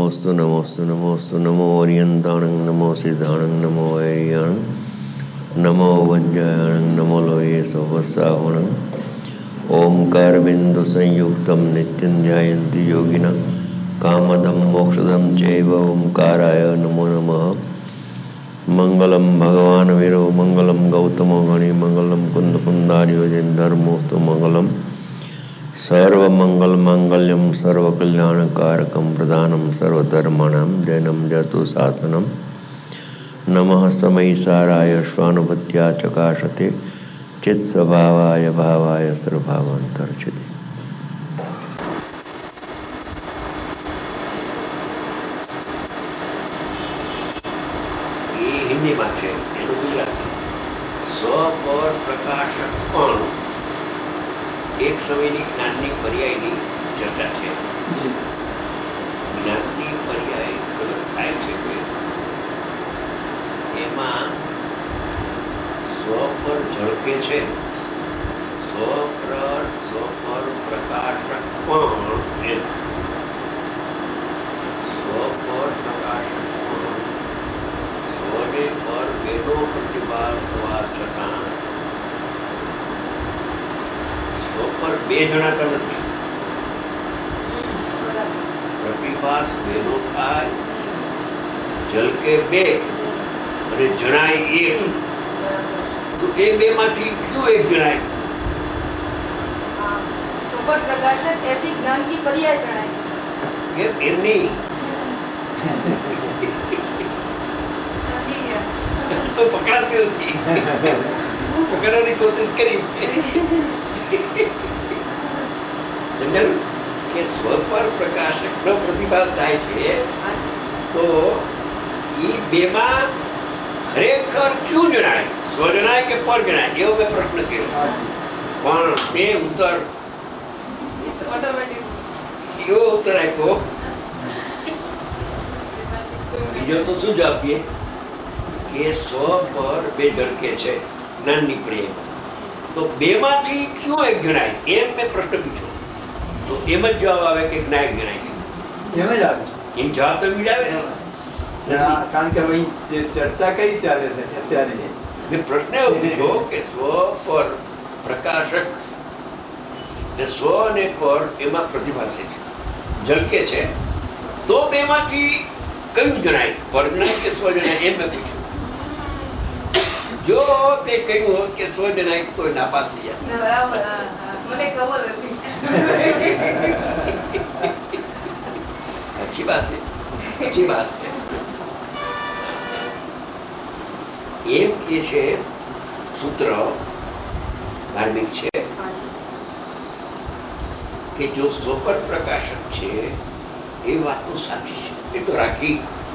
नमोस्तु नमोस्तु नमोस्तु नमो ओरियंताणं नमो सिद्धाणं नमो वैरियाणं नमो वज्रायणं नमो लोये सोवस्सावणं ओंकार बिंदु संयुक्तं नित्यं ध्यायन्ति योगिनः कामदं मोक्षदं चैव ओंकाराय नमो नमः। मंगलम भगवान वीरो मंगलम गौतमो गणि मंगलम कुंद कुंदार्योजन धर्मोस्तु मंगलम सर्वमंगल मांगल्यम सर्वकल्याणकारकम प्रधानम सर्वधर्माणां जैनम जतु शासनम नमः समयिसाराय स्वानुभूत्या चकाशते चित्स्वभावाय भावाय सर्वभावांतर्चिते। हिंदी में है गुजराती स्व पर प्रकाशक पण एक समयनी ज्ञाननी पर्यायनी चर्चा है। ज्ञाननी पर्याय गलत थाय छे के एमां स्व पर झळके छे स्व पर प्रकाशक पण एम स्व पर प्रकाशक पण સ્વને પર બેનો પ્રતિભાસ હોવા છતાં સ્વ પર બે જણાતા નથી. પ્રતિભાસ બેનો થાય ઝલકે બે અને જણાય એક. તો એ બે માંથી કયું એક જણાય? સુપર પ્રકાશક એસી જ્ઞાન की पर्याय જણાય છે. એમની तो पकड़ाती होती पकड़ने की कोशिश करी समझ के स्व पर प्रकाशक नो प्रतिभास थाय छे तो ई बेमा खरेखर क्यों जणाय? स्व जणाय के पर जणाय? एवो मैं प्रश्न कर्यो पण मैं उत्तर एवो उत्तर आप्यो बीजो तो शुं जवाब दिए કે સ્વ પર બે ઝળકે છે જ્ઞાનની પ્રેરણા. તો બેમાંથી ક્યું એક જણાય? એમ મેં પ્રશ્ન પૂછ્યો તો એમ જ જવાબ આવે કે જ્ઞાયક જણાય છે. એમ જ આવે છે. એમ જવાબ તો એમ જ આવે ને. કારણ કે ભાઈ જે ચર્ચા કઈ ચાલે છે અત્યારે મેં પ્રશ્ન એવો પૂછ્યો કે સ્વ પર પ્રકાશક સ્વ અને પર એમાં પ્રતિભાસે છે ઝળકે છે તો બેમાંથી કયું જણાય? પર જણાય કે સ્વ જણાય? એમ મેં પૂછ્યું. જો તે કહ્યું હોત કે સ્વ જણાય તો નાપાસ થઈ જાય. બરાબર. મને ખબર હતી. अच्छी बात है, अच्छी बात है. એમ કે છે સૂત્ર ધાર્મિક છે કે જો સ્વપર પ્રકાશક છે એ વાત તો સાચી છે, એ તો રાખી.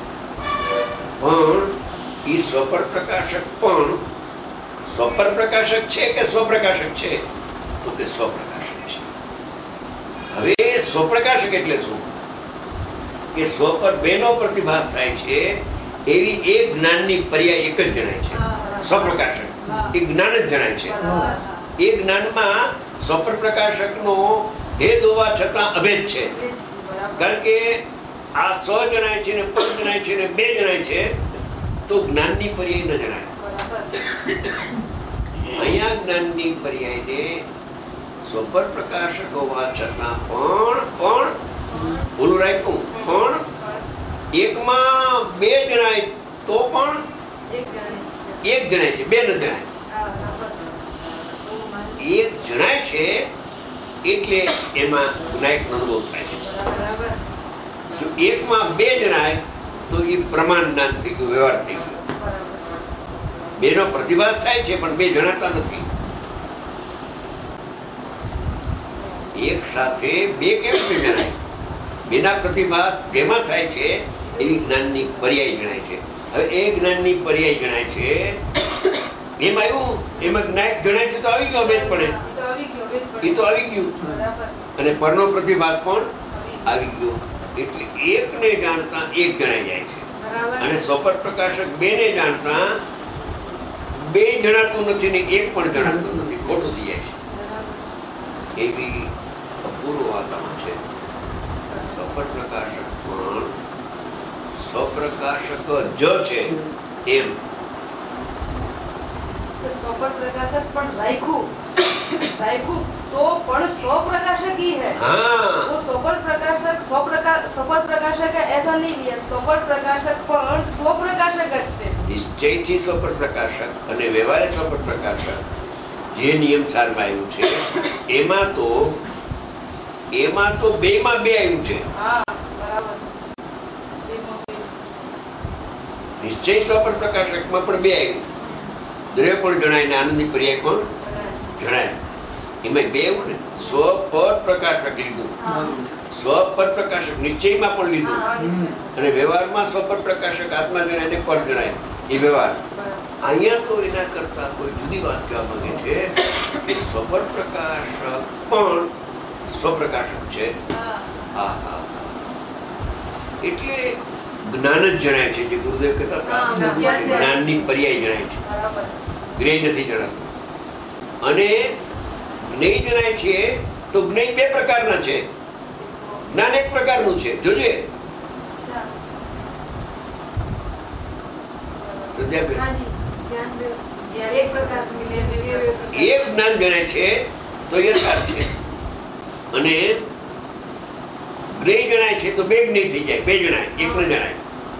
પણ એ સ્વપર પ્રકાશક પણ સ્વપર પ્રકાશક છે કે સ્વપ્રકાશક છે? તો કે સ્વપ્રકાશક છે. હવે સ્વપ્રકાશક એટલે શું? કે સ્વ પર બેનો પ્રતિભાસ થાય છે એવી એક જ્ઞાનની પર્યાય એક જ જણાય છે. સ્વપ્રકાશક એ જ્ઞાન જ જણાય છે. એ જ્ઞાનમાં સ્વપર પ્રકાશકનો ભેદ હોવા છતાં અભેદ છે. કારણ કે આ સ્વ જણાય છે ને પર જણાય છે ને બે જણાય છે તો જ્ઞાનની પર્યાય ન જણાય. અહીંયા જ્ઞાનની પર્યાયને સ્વપર પ્રકાશક હોવા છતાં પણ ભૂલું રાખ્યું પણ એકમાં બે જણાય તો પણ એક જણાય છે, બે ન જણાય. એક જણાય છે એટલે એમાં જ્ઞાયકનો અનુભવ થાય છે. જો એકમાં બે જણાય તો એ પ્રમાણ જ્ઞાન થઈ ગયું, વ્યવહાર થઈ ગયો. બેનો પ્રતિભાસ થાય છે પણ બે જણાતા નથી. એક સાથે બે કેમ રીતે જણાય? બેના પ્રતિભાસ બેમાં થાય છે એવી જ્ઞાનની પર્યાય જણાય છે. હવે એ જ્ઞાનની પર્યાય જણાય છે એમાં એવું એમાં જ્ઞાયક જણાય છે તો આવી ગયો અભેદ પડે. એ તો આવી ગયું અને પરનો પ્રતિભાસ પણ આવી ગયો. એટલે એકને જાણતા એક જણાઈ જાય છે અને સ્વપર પ્રકાશક બેને જાણતા બે જણાતું નથી ને એક પણ જણાતું નથી, ખોટું થઈ જાય છે. એવી અપૂર્વ વાતાવરણ છે. સ્વપર પ્રકાશક પણ સ્વપ્રકાશક જ છે એમ. સ્વપર પ્રકાશક પણ રાખ્યું તો પણ स्वप्रकाशक ही है. हाँ. वो स्वपर प्रकाशक स्वपर प्रकाशक है ऐसा नहीं लिया. स्वपर प्रकाशक પણ स्वप्रकाशक જ છે. નિશ્ચયથી સ્વપર પ્રકાશક અને વ્યવહારે સ્વપર પ્રકાશક જે નિયમ સારમાં આવ્યું છે એમાં તો બેમાં બે આવ્યું છે. હા બરાબર. નિશ્ચય સ્વપર પ્રકાશકમાં પણ બે આવ્યું. દ્રવ્ય પણ જણાય ને આનંદી પર્યાય પણ જણાય. એમાં બે એવું ને સ્વપર પ્રકાશક લીધું, સ્વપર પ્રકાશક નિશ્ચયમાં પણ લીધું અને વ્યવહારમાં સ્વપર પ્રકાશક આત્મા જણાય ને પર જણાય એ વ્યવહાર. અહીંયા તો એના કરતા કોઈ જુદી વાત કહેવા માંગે છે કે સ્વપર પ્રકાશક પણ સ્વપ્રકાશક છે. હા હા એટલે જ્ઞાન જ જણાય છે. જે ગુરુદેવ કહેતા હતા જ્ઞાનની પર્યાય જણાય છે, જ્ઞેય નથી જણાતું. અને જ્ઞેય જણાય છે તો જ્ઞેય બે પ્રકારના છે, જ્ઞાન એક પ્રકારનું છે. જોજે એક જ્ઞાન જણાય છે તો યથાર્થ છે, અને જ્ઞેય જણાય છે તો બે જ્ઞેય થઈ જાય. બે જણાય, એક ન જણાય.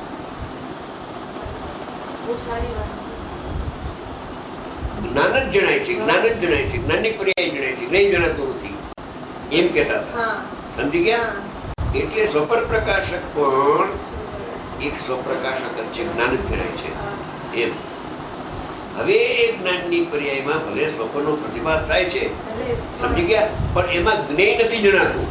જ્ઞાન જ જણાય છે, જ્ઞાન જ જણાય છે, જ્ઞાનની પર્યાય જણાય છે, જ્ઞેય જણાતું નથી એમ કહેતા હતા. સમજી ગયા? એટલે સ્વપર પ્રકાશક પણ એક સ્વપ્રકાશક જ છે, જ્ઞાન જ જણાય છે એમ. હવે એ જ્ઞાનની પર્યાયમાં ભલે સ્વપ્નનો પ્રતિભાસ થાય છે, સમજી ગયા, પણ એમાં જ્ઞેય નથી જણાતું.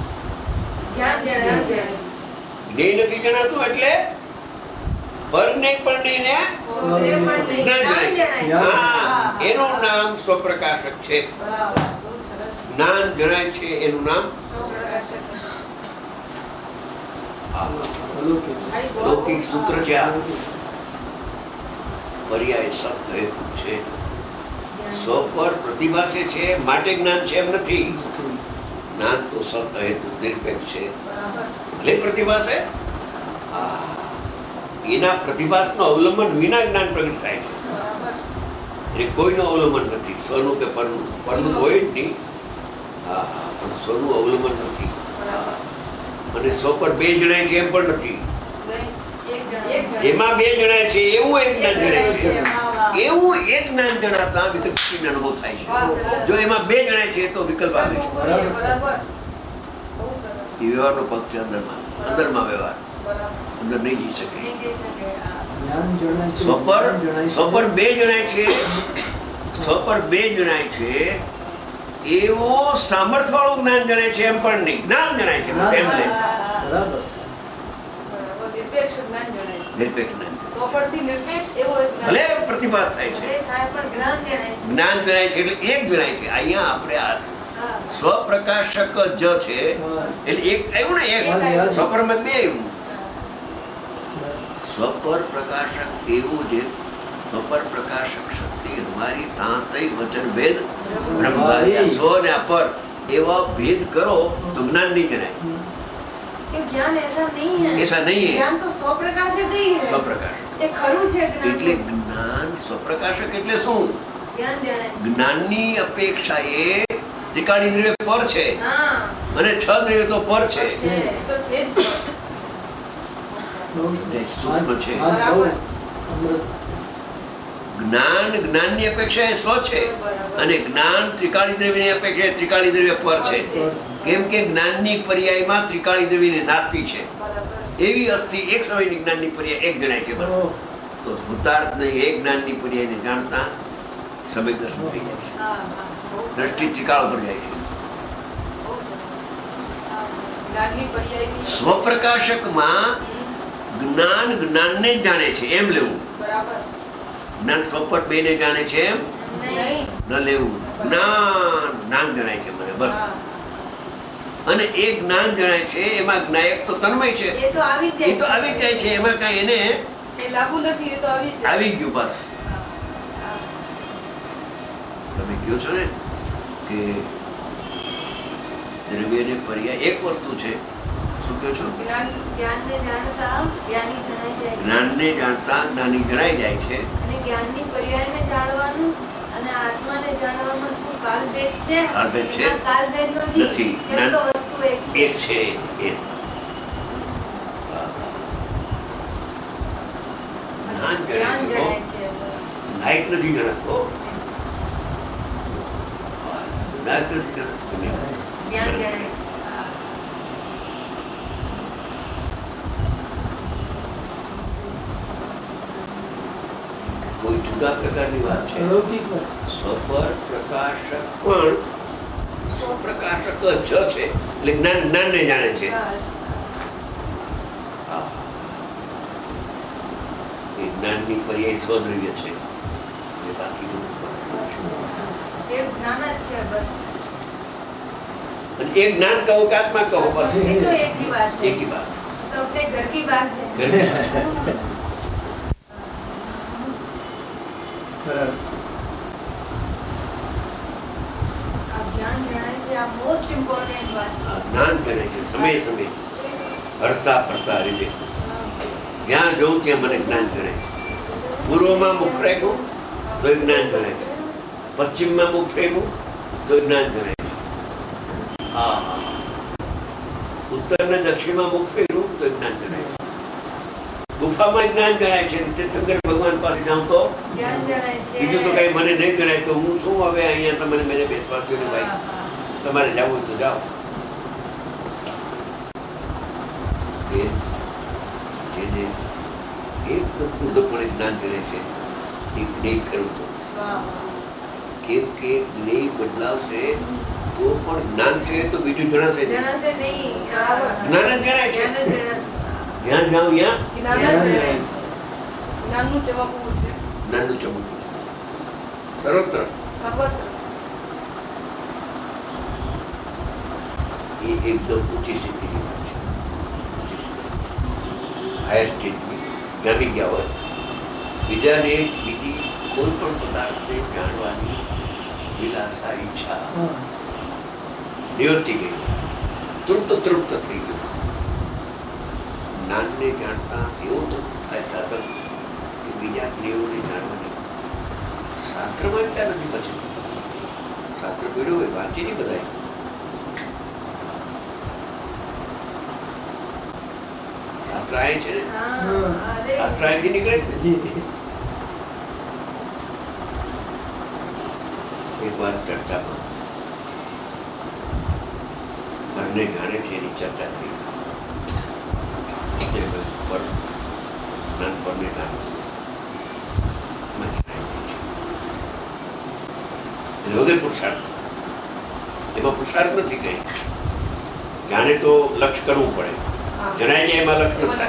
જ્ઞેય નથી જણાતું એટલે પરને પરણીને જ્ઞાન જણાય. હા, એનું નામ સ્વપ્રકાશક છે. જ્ઞાન જણાય છે એનું નામ લૌકિક સૂત્ર છે. આ પર્યાય શબ્દ હેતુ છે. સ્વ પર પ્રતિભાસે છે માટે જ્ઞાન છે એમ નથી. જ્ઞાન તો શબ્દ હેતુ નિરપેક્ષ છે. ભલે પ્રતિભાસે એના પ્રતિભાસનો અવલંબન વિના જ્ઞાન પ્રગટ થાય છે. એટલે કોઈનું અવલંબન નથી, સ્વનું કે પરનું. પરનું હોય જ નહીં. હા હા, પણ સ્વનું અવલંબન નથી. અને સ્વ પર બે જણાય છે એમ પણ નથી. જેમાં બે જણાય છે એવું એક જ્ઞાન જણાય છે. એવું એક જ્ઞાન જણાતા વિકલ્પ અનુભવ થાય છે. જો એમાં બે જણાય છે તો વિકલ્પ આવે છે. એ વ્યવહારનો પગ છે. અંદરમાં વ્યવહાર અંદર નહીં જઈ શકે. સ્વપર બે જણાય છે, સ્વપર બે જણાય છે એવો સામર્થ્ય વાળું જ્ઞાન જણાય છે એમ પણ નહીં. જ્ઞાન જણાય છે એમ લે. નિરપેક્ષ જ્ઞાન જણાય છે. નિરપેક્ષ જ્ઞાન. સ્વપરથી નિરપેક્ષ એવો એક ભલે પ્રતિભાસ થાય છે, પણ જ્ઞાન જણાય છે. જ્ઞાન જણાય છે એટલે એક જણાય છે. અહીંયા આપણે સ્વપ્રકાશક જ છે એટલે એક આવ્યું ને. એક સ્વપરમાં બે આવ્યું. સ્વપર પ્રકાશક એવું જે સ્વપર પ્રકાશક શક્તિ હમારી તાંતઈ વચન ભેદ બ્રહ્મભાર્યા. સ્વ ને અપર એવા ભેદ કરો તો જ્ઞાન નહીં જણાય. ज्ञान ऐसा नहीं है. ऐसा नहीं है. ज्ञान तो स्वप्रकाशक ही है. स्वप्रकाशक એ ખરું છે જ્ઞાન. એટલે જ્ઞાન સ્વપ્રકાશક એટલે શું? જ્ઞાન જણાય. જ્ઞાનની અપેક્ષાએ ત્રિકાળી દ્રવ્ય પર છે અને છ દ્રવ્ય તો પર છે. તો છે જ પર. સૂક્ષ્મ છે. જ્ઞાન જ્ઞાનની અપેક્ષા એ સ્વ છે અને જ્ઞાન ત્રિકાળી દ્રવ્યની અપેક્ષા ત્રિકાળી દ્રવ્ય પર છે. કેમ કે જ્ઞાનની પર્યાયમાં ત્રિકાળી દ્રવ્યની નાતી છે. એવી અસ્થિ એક સમયની જ્ઞાનની પર્યાય એક જણાય છે. તો ભૂતાર્થને એક જ્ઞાનની પર્યાયને જાણતા સમય દર્શન થઈ જાય છે. દ્રષ્ટિ ત્રિકાળ પર જાય છે. સ્વપ્રકાશકમાં જ્ઞાન જ્ઞાનને જ જાણે છે એમ લેવું. જ્ઞાન સ્વપર બે ને જાણે છે એમ ન લેવું. જ્ઞાન જ્ઞાન જણાય છે મને બસ. અને એ જ્ઞાન જણાય છે એમાં જ્ઞાયક તો તન્મય છે. એ તો આવી જ જાય છે. એમાં કઈ એને લાગુ નથી. એ તો આવી ગયું બસ. તમે કહો છો ને કે દ્રવ્યને પર્યાય એક વસ્તુ છે શું કહો છો? જ્ઞાનને જાણતા જ્ઞાની જણાઈ જાય છે. જ્ઞાનને જાણતા જ્ઞાની જણાઈ જાય છે. અને જ્ઞાનની પર્યાયને જાણવાનું અને આત્માને જાણવામાં શું કાલભેદ છે? કાલભેદ છે? ના, કાલભેદ નથી. નથી. એક તો વસ્તુ એક છે. એક છે એ. જ્ઞાન જ્ઞાન જણાય જણાય છે બસ. લાઈટ નથી જણાતો. લાઈટ નથી જણાતું. જ્ઞાન જણાય છે. હા. કોઈ જુદા પ્રકારની વાત છે. અલૌકિક વાત છે. સ્વપર પ્રકાશક પણ સ્વપ્રકાશક જ છે એટલે જ્ઞાનને જાણે છે. બસ. એ જ્ઞાનની પર્યાય સ્વદ્રવ્ય છે. એ બાકી બધું એ જ્ઞાન જ છે બસ. અને એ જ્ઞાન કહો કે આત્મા કહો બસ એ તો એક ही बात है. એક ही बात तो अपने घर की बात है. બરાબર. આ જ્ઞાન જણાય છે આ મોસ્ટ ઇમ્પોર્ટન્ટ વાત છે. જ્ઞાન કરે છે સમય સમય હરતા ફરતા રીતે જ્યાં જવું ત્યાં મને જ્ઞાન જણાય છે. પૂર્વમાં મુખ રાખ્યું તો એ જ્ઞાન જણાય છે. પશ્ચિમમાં મુખ ફેરવું તો એ જ્ઞાન જણાય છે. હા ઉત્તર ને દક્ષિણમાં મુખ ફેરવું તો એ જ્ઞાન જણાય છે. ગુફામાં જ્ઞાન જણાય છે. તીર્થંકર ભગવાન પાસે જાઉં તો જ્ઞાન જણાય છે. બીજું તો કઈ મને નહીં જણાય તો હું શું હવે અહીંયા તમને મેને બેસવા દો ને ભાઈ તમારે જવું હોય તો જાઓ. જેને એકદમ પૂર્ણપણે જ્ઞાન કરે છે એ જ્ઞેય ખેડૂતો. કેમ કે જ્ઞેય બદલાવશે તો પણ જ્ઞાન છે તો બીજું જણાશે નહીં. જણાશે નહીં. જ્ઞાન જ જણાય છે. જ્ઞાન જ જણાશે. જ્યાં જાઉં ત્યાં જ્ઞાન જ જણાય છે. જ્ઞાનનું ચમકવું છે જ્ઞાનનું ચમકવું છે સર્વત્ર. સર્વત્ર. એ એકદમ ઊંચી સ્થિતિની વાત છે. ઊંચી સ્થિતિ હાયર સ્ટેજની જામી ગયા હોય બીજાને બીજી કોઈ પણ પદાર્થને જાણવાની વિલાસા ઈચ્છા નિવર્તી ગઈ તૃપ્ત થઈ ગયું. જ્ઞાનને જાણતા એવો તૃપ્ત થાય સાધક કે બીજા જ્ઞેયોને જાણવાની શાસ્ત્રમાં ક્યાં નથી પછી શાસ્ત્ર પીડ્યું હોય વાંચી નહીં બધાય. શાસ્ત્ર આય છે ને શાસ્ત્ર અહીંથી નીકળે છે. એક વાર ચર્ચામાં મનને જાણે છે એની ચર્ચા થઈ પર જ્ઞાન પરને જાણે વગર પુરુષાર્થ એમાં પુરુષાર્થ નથી કઈ. જાણે તો લક્ષ્ય કરવું પડે. જણાય જાય એમાં લક્ષ્ય નથી.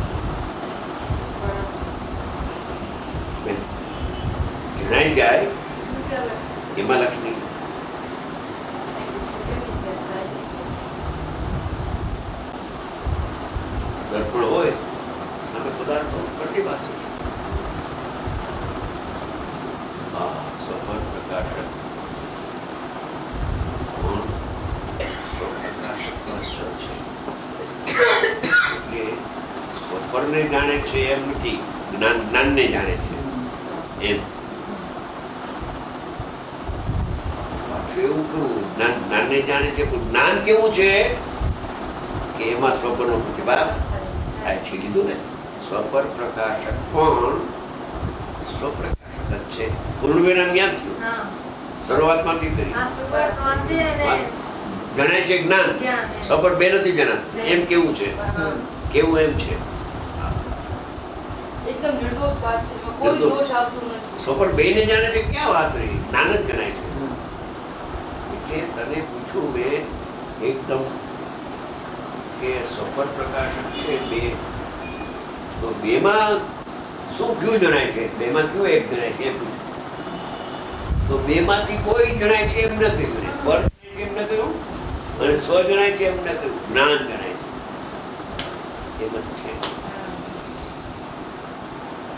જણાઈ જાય એમાં લક્ષ્ય નહીં. દર્પણ હોય સામે પદાર્થો પ્રતિભાસ સ્વપર પ્રકાશક એટલે સ્વપરને જાણે છે એમ નથી જ્ઞાનને જાણે છે એમ. પાછું એવું કરવું જ્ઞાનને જાણે છે પણ જ્ઞાન કેવું છે કે એમાં સ્વપરનો પ્રતિભાસ થાય છે. લીધું ને સ્વપર પ્રકાશક પણ સ્વપ્રકાશક જ છે. પૂર્ણ વિરામ ક્યાં થયું? શરૂઆતમાંથી કરી જણાય છે જ્ઞાન સ્વપર બે નથી જણાતું એમ કેવું છે કેવું એમ છે. એકદમ નિર્દોષ વાત છે. કોઈ દોષ આવતું નથી. સ્વપર બે ને જાણે છે ક્યાં વાત રહી? જ્ઞાન જ જણાય છે. એટલે તને પૂછ્યું મેં એકદમ કે સ્વપર પ્રકાશક છે બે તો બેમાં શું કયું જણાય છે? બેમાં કયું એક જણાય છે એમ તો બેમાંથી કોઈ જણાય છે એમ ન કહ્યું ને પર એમ ન કહ્યું અને સ્વ જણાય છે એમ ન કહ્યું. જ્ઞાન જણાય છે એમ જ છે.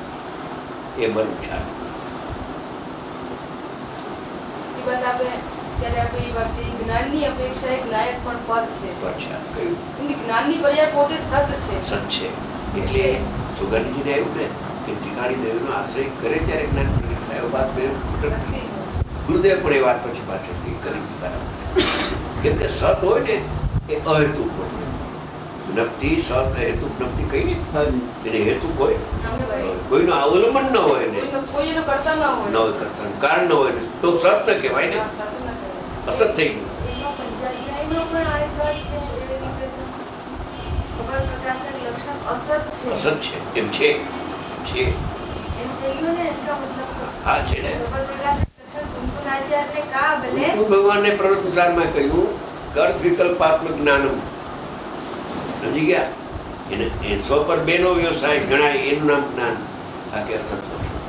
એ બનવું ચાલુ એ વાત આપે ત્યારે આપણે એ વાત કરી, જ્ઞાનની અપેક્ષા એક નાયક પણ પર છે. અચ્છા કયું કેમ કે જ્ઞાનની પર્યાય પોતે સત છે. સત છે. એટલે સુગંધજીને આવ્યું ને કે ત્રિકાળી દેવનો આશ્રય કરે ત્યારે જ્ઞાન પ્રગટ થાય. વાત બે નથી. ગુરુદેવ પણ એ વાત પછી પાછળથી કરી બરાબર. કેમ કે સત હોય ને એ અહેતુક હોય. જ્ઞપ્તિ સત હેતુક જ્ઞપ્તિ કઈ નહીં એને હેતુક હોય, કોઈનું અવલંબન ન હોય ને, કોઈ એનો કરતા ન હોય, ન હોય કરતા કારણ ન હોય ને તો સત ન કહેવાય ને, અસત થઈ ગયું. એનો પંચાધ્યાયનો પણ આ એક વાત છે. એ રીતે સ્વભાવ પ્રકાશક લક્ષણ અસત છે. અસત છે એમ છે છે એમ चाहिए ને इसका मतलब तो હા છે ને. સ્વભાવ પ્રકાશક લક્ષણ કુમકુમ આચાર્યને કા ભલે કુમકુમ ભગવાનને પ્રવૃત્તિસારમાં કહ્યું કર્ત વિકલ્પાત્મક જ્ઞાનમ. સમજી ગયા? એને એ સ્વ પર બેનો વ્યવસાય ગણાય એનું નામ જ્ઞાન. આ કે અસત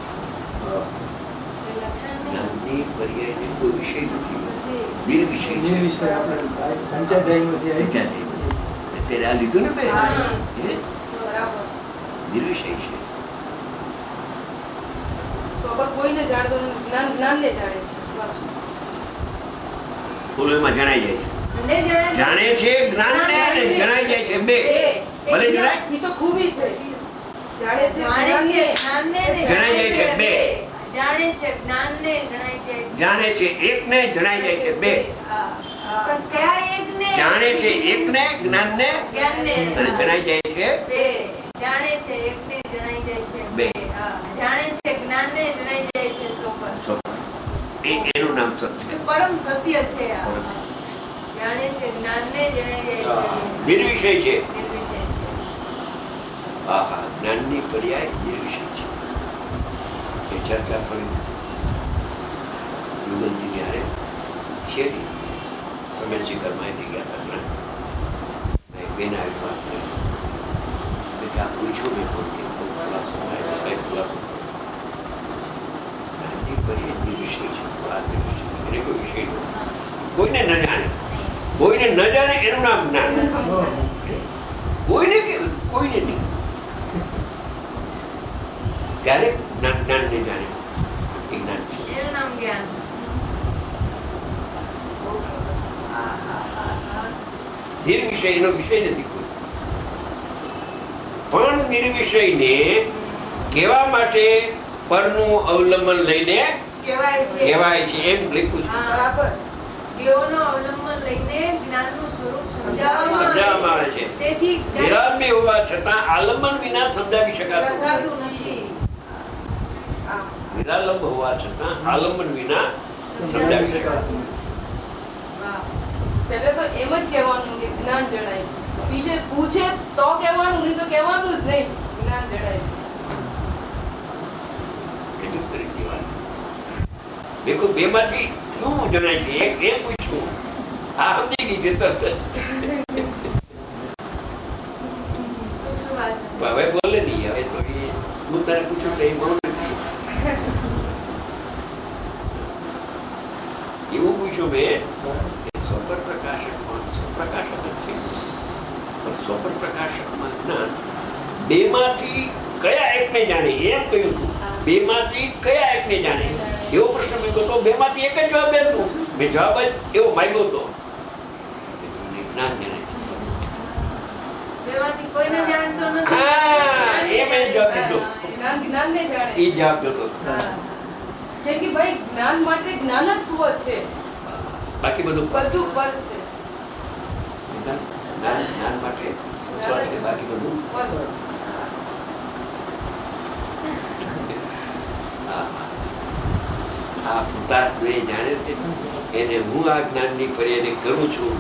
લક્ષણ જ્ઞાનની પર્યાયને કોઈ વિષય નથી, નિર્વિષય છે. અત્યારે આ લીધું ને મેં, બરાબર નિર્વિષય છે. સ્વભાવ કોઈને જાણતો નથી, જ્ઞાન જ્ઞાનને જાણે છે. બસ બોલો એમાં જણાઈ જાય છે. જાણે છે જ્ઞાનને અને જણાઈ જાય છે બે. ભલે જણાય એ તો ખૂબી છે. જાણે છે જ્ઞાનને જણાઈ જાય છે બે. જાણે છે જ્ઞાનને જણાઈ જાય છે. જાણે છે એકને જણાઈ જાય છે બે. પણ કયા એકને? જાણે છે એકને જ્ઞાનને જ્ઞાનને અને જણાઈ જાય છે બે. જાણે છે એકને જણાઈ જાય છે બે. જાણે છે જ્ઞાનને જણાઈ જાય છે સોપર. એનું નામ સત છે. પરમ સત્ય છે આ. જાણે છે જ્ઞાનને જણાઈ જાય છે. નિર્વિષય છે. નિર્વિષય છે. હા હા, જ્ઞાનની પર્યાય નિર્વિષય છે. એ ચર્ચા થોડી યુગલજી ત્યારે છે ને તમે શિખર માહિતી ગયા હતા બેન આવી વાત કરી કે આ પૂછ્યું મેં કોઈ ખુલાસો કઈ ખુલાસો જ્ઞાનની પર્યાય નિર્વિષય છે. આ નિર્વિષય એને કોઈ વિષય નથી, કોઈને ન જાણે, કોઈને ન જાણે એનું નામ જ્ઞાન. કોઈને કે કોઈને નહીં, ત્યારે જ્ઞાન ને જાણે એ જ્ઞાન છે. એનું નામ જ્ઞાન. નિર્વિષય એનો વિષય નથી કોઈ. પણ નિર્વિષયને કહેવા માટે પરનું અવલંબન લઈને કહેવાય છે એમ લખ્યું છે. બરાબર. દેવોનો અવલંબન લઈને જ્ઞાનનું સ્વરૂપ સમજાવવામાં આવે છે. તેથી નિરાલંબી હોવા છતાં આલંબન વિના સમજાવી શકાતું નથી. નિરાલંબ હોવા છતાં આલંબન વિના સમજાવી શકાતું. પહેલે તો એમ જ કહેવાનું કે જ્ઞાન જણાય છે. બીજે પૂછે તો કહેવાનું, નહીં તો કહેવાનું જ નહીં. જ્ઞાન જણાય છે. એટલું કરી દેવાનું. દેખો બે માંથી શું જણાય છે એ પૂછવું. હા સમજી ગઈ છે તરત જ. હવે બોલે નહીં. હવે તો એ હું તને પૂછું તો એ બહુ નથી એવું પૂછ્યું મેં કે સ્વપર પ્રકાશકમાં સ્વપ્રકાશક જ છે, પણ સ્વપર પ્રકાશકમાં જ્ઞાન બે માંથી કયા એકને જાણે એમ કહ્યું હતું. બે માંથી કયા એકને જાણે એવો પ્રશ્ન મૂક્યો તો બે માંથી એક જ જવાબ દેતું. મેં જવાબ જ એવો માંગ્યો હતો. જ્ઞાન જાણે છે. બેમાંથી કોઈને જાણતો નથી. હા એ મેં જવાબ દીધો. જ્ઞાનને જાણે. એ જવાબ જોતો કેમ કે ભાઈ જ્ઞાન માટે જ્ઞાન જ સ્વ છે, બાકી બધું બધું પર છે. જ્ઞાન માટે સ્વ છે, બાકી બધું પર છે. આ પુતાત્મે જાણે છે એને હું આ જ્ઞાનની પર્યાય કરું છું.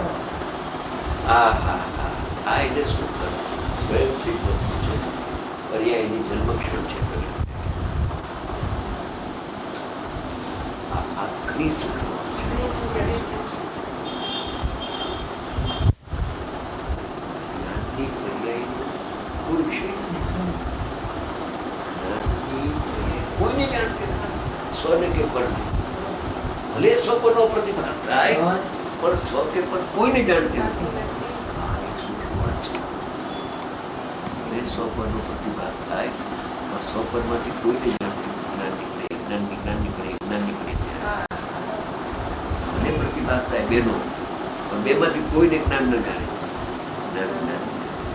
આ એને શું કરું? સ્વયં સિદ્ધ વસ્તુ છે. પર્યાયની જન્મક્ષણ છે. આ ઘણી સૂક્ષ્મ છે. જ્ઞાનની પર્યાયનો કોઈ વિષય નથી. જ્ઞાનની પર્યાય કોઈને જાણતી નથી. સ્વને કે પરને ભલે સ્વપરનો પ્રતિભાસ થાય પણ સ્વ કે પર કોઈને જાણતી નથી. આ એક સૂક્ષ્મ વાત છે. ભલે સ્વપરનો પ્રતિભાસ થાય પણ સ્વપરમાંથી કોઈને જાણતી નથી. જ્ઞાન નીકળે, જ્ઞાન નીકળે, જ્ઞાન નીકળે. ભલે જ્ઞાનથી ભાસ થાય બેનો, પણ બેમાંથી કોઈને જ્ઞાન ન જાણે. જ્ઞાન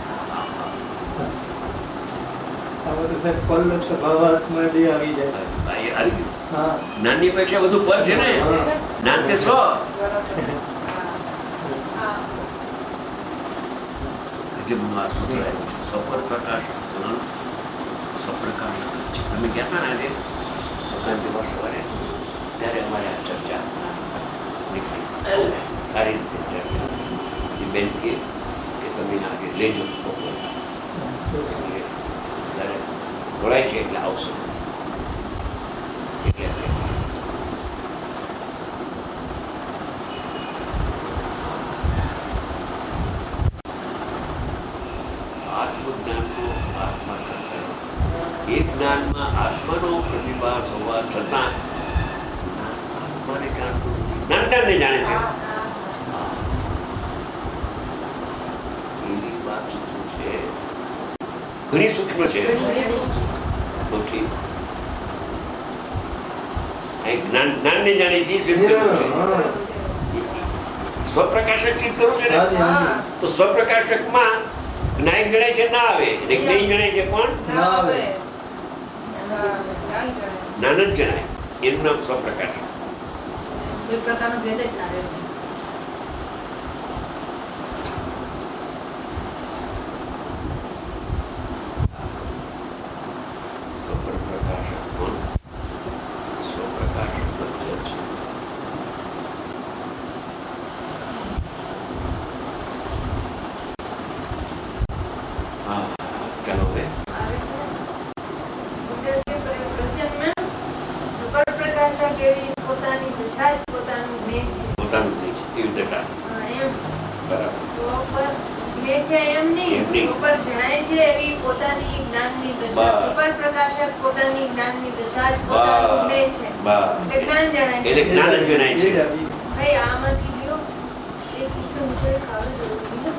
આમાં તો સાહેબ પલ સ્વભાવાત્મા બે આવી જાય. આવી ગયું. હા, જ્ઞાનની અપેક્ષા વધુ પર છે ને. હા. જ્ઞાન તે સ્વ. ગજબનું આ સૂત્ર આવ્યું છે. સફળ પ્રકાશક પણ સપ્રકાશક જ છે. તમે ગયા હતા ને આજે દુકાન સવારે, ત્યારે અમારે આ ચર્ચા નીકળી. સારી રીતે ચર્ચા થઈ. બેન કે તમે આજે લેજો બપોરે. ત્યારે ઘોળાય છે એટલે આવશે. એટલે આત્મજ્ઞાનનો આત્મા કરતા એ જ્ઞાનમાં આત્માનો પ્રતિભાસ હોવા છતાં આત્માને જાણતું નથી. જ્ઞાનને જાણે છે. એવી વાત સૂક્ષ્મ છે, ઘણી સૂક્ષ્મ છે. તો ઠીક, જ્ઞાનને જાણે છે. સ્વપ્રકાશક ચિત્ત કરવું છે ને, તો સ્વપ્રકાશકમાં જ્ઞાન જણાય છે ના આવે, જ્ઞાની જણાય છે પણ ના આવે. જ્ઞાન જ જણાય. એનું નામ સ્વપ્રકાશક. કોઈ પ્રકારનો ભેદ જ ના રહે. સ્વપ્રકાશક પણ સ્વપ્રકાશક જ છે. એવી પોતાની દશા જ પોતાનું જ્ઞેય છે. પોતાનું જ્ઞેય છે એવી દશા. એમ બરાબર. સ્વ પર જ્ઞેય છે એમ નહીં, સ્વ પર જણાય છે એવી પોતાની જ્ઞાનની દશા. સુપર પ્રકાશક પોતાની જ્ઞાનની દશા જ પોતાનું જ્ઞેય છે. એટલે જ્ઞાન જણાય છે. એટલે જ્ઞાન જ જણાય છે. ભાઈ આમાંથી લ્યો એક પુસ્તક નીચે ખાવા જરૂરી છે.